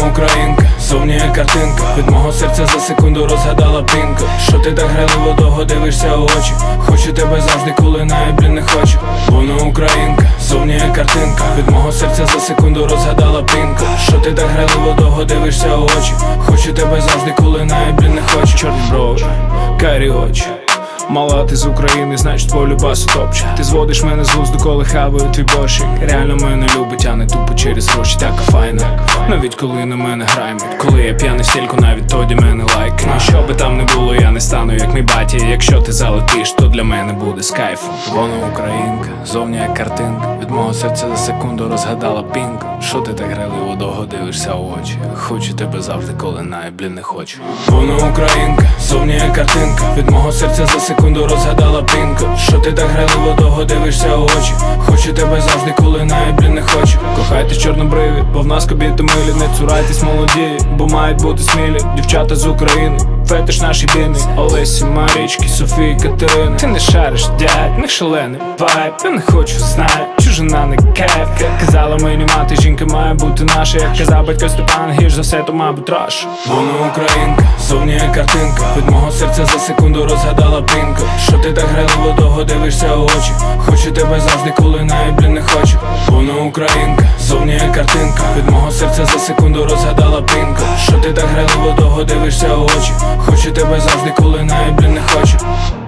українка, зовні як картинка. Від мого серця за секунду розгадала пінка. Що ти так грайливо довго дивишся у очі? Хочу тебе завжди, коли навіть, блін, не хочу. Вона українка, зовні як картинка. Від мого серця за секунду розгадала пінка. Що ти так грайливо довго дивишся у очі? Хочу тебе завжди, коли навіть, блін, не хочу. Чорні брови, карі очі. Мала, ти з України, значить твою любасу топче. Ти зводиш мене з глузду, коли хаваю твій борщик. Реально мене любить, а не тупо через гроші. Така файна, навіть коли на мене граємо. Коли я п'яний в стільку, навіть тоді мене лайкне. Що би там не було, я не стану як мій батя. Якщо ти залетиш, то для мене буде з кайфом. Вона українка, зовні як картинка. Від мого серця за секунду розгадала пінка. Що ти так грайливо довго дивишся у очі? Хочу тебе завжди, коли навіть, блін, не хочу. Вона українка, зовні як картинка. Від мого серця за секунду розгадала пінка. Що ти так грайливо довго дивишся у очі? Хочу тебе завжди, коли навіть, блін, не хочу. Кохайтесь чорнобриві, бо в нас кобіти милі. Не цурайтесь молоді, бо мають бути смілі. Дівчата з України, фетиш наші біни. Олесі, Марічки, Софії, Катерини. Ти не шариш, дядь, не шалений вайб. Я не хочу знати, чужина не кайф. Казала мені мати, жінка має бути наша. Як казав батько Степан, гірш за все, то мабуть раш. Вона українка, зовні як картинка. Від мого серця за секунду розгадала пінка. Що ти так грайливо довго дивишся у очі? Хочу тебе завжди, коли навіть, блін, не хочу. Вона українка, зовні як картинка. Від мого серця за секунду розгадала пінка. Що ти так грайливо довго дивишся у очі? Хочу тебе завжди, коли навіть, блін, не хочу.